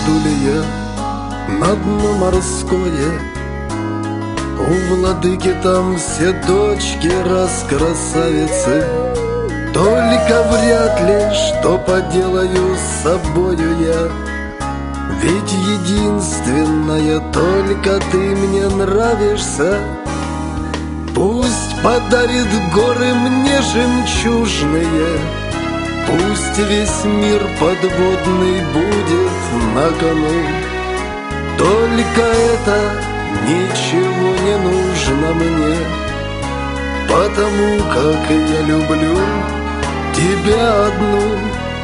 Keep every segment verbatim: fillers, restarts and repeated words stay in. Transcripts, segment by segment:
Попаду ли я на дно морское? У владыки там все дочки раз красавицы. Только вряд ли, что поделаю с собою я. Ведь единственная только ты мне нравишься. Пусть подарит горы мне жемчужные, пусть весь мир подводный будет на кону. Только это ничего не нужно мне, потому как я люблю тебя одну.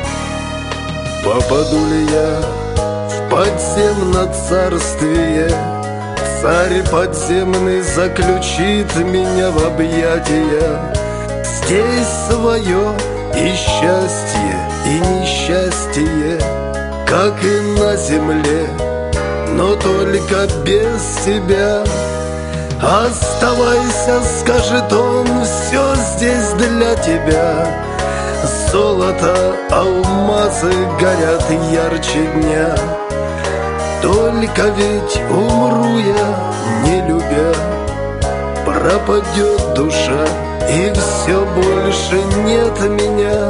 Попаду ли я в подземное царствие, царь подземный заключит меня в объятия. Здесь свое и счастье, и несчастье, как и на земле, но только без тебя. Оставайся, скажет он, все здесь для тебя. Золото, алмазы горят ярче дня. Только ведь умру я, не любя, пропадет душа, и все больше нет меня.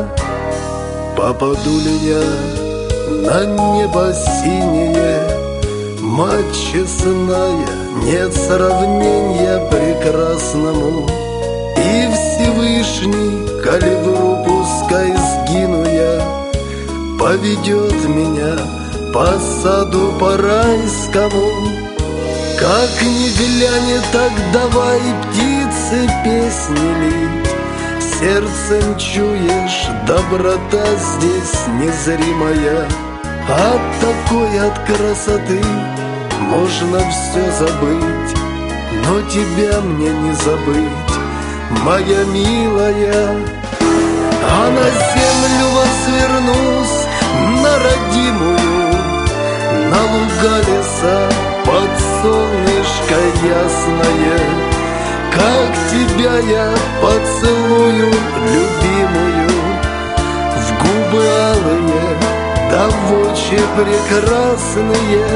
Попаду ли я на небо синее, мать честная, нет сравнения прекрасному. И Всевышний, коли в пускай сгину я, поведет меня по саду по райскому. Как ни глянет, так давай птицы песни лить. Сердцем чуешь, доброта здесь незримая. От такой, от красоты можно все забыть, но тебя мне не забыть, моя милая. А на землю возвернусь, на родимую, на луга леса, под солнышко ясное. Как тебя я поцелую, любимую, в губы алые, да в очи прекрасные.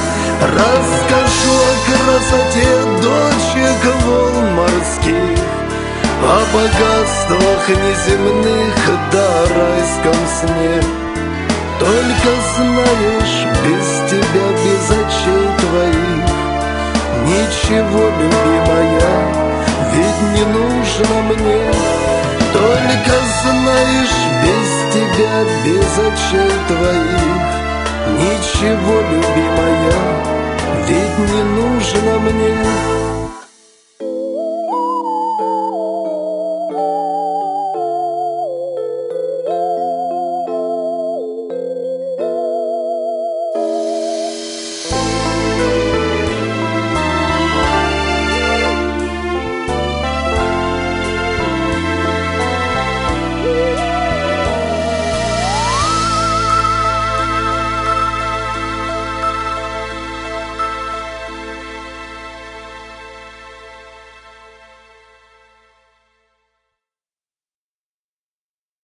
Расскажу о красоте дочек волн морских, о богатствах неземных да о райском сне. Только знаешь, без тебя, без очей твоих, ничего, любимая, ведь не нужно мне. Только знаешь, без тебя, без очей твоих, ничего, любимая, ведь не нужно мне.